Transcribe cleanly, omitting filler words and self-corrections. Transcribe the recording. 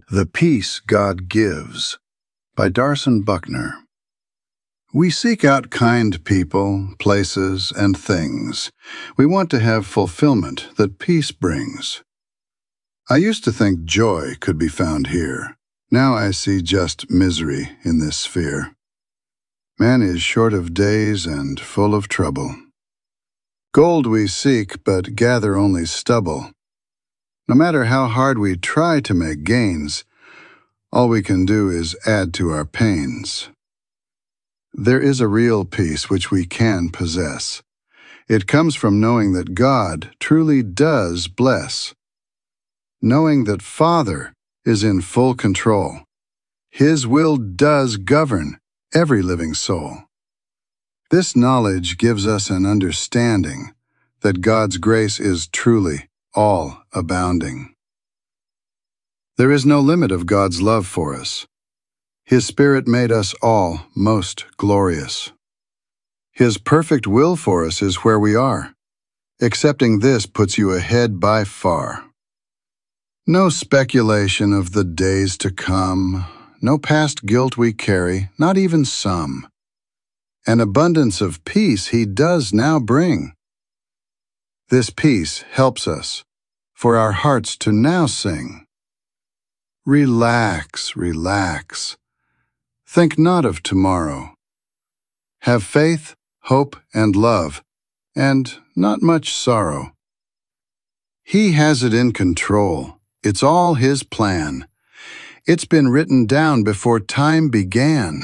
The Peace God Gives by Darson Buckner. We seek out kind people, places, and things. We want to have fulfillment that peace brings. I used to think joy could be found here. Now I see just misery in this sphere. Man is short of days and full of trouble. Gold we seek, but gather only stubble. No matter how hard we try to make gains, all we can do is add to our pains. There is a real peace which we can possess. It comes from knowing that God truly does bless. Knowing that Father is in full control. His will does govern every living soul. This knowledge gives us an understanding that God's grace is truly all abounding. There is no limit of God's love for us. His Spirit made us all most glorious. His perfect will for us is where we are. Accepting this puts you ahead by far. No speculation of the days to come, no past guilt we carry, not even some. An abundance of peace He does now bring. This peace helps us for our hearts to now sing. Relax, relax. Think not of tomorrow. Have faith, hope, and love, and not much sorrow. He has it in control. It's all His plan. It's been written down before time began.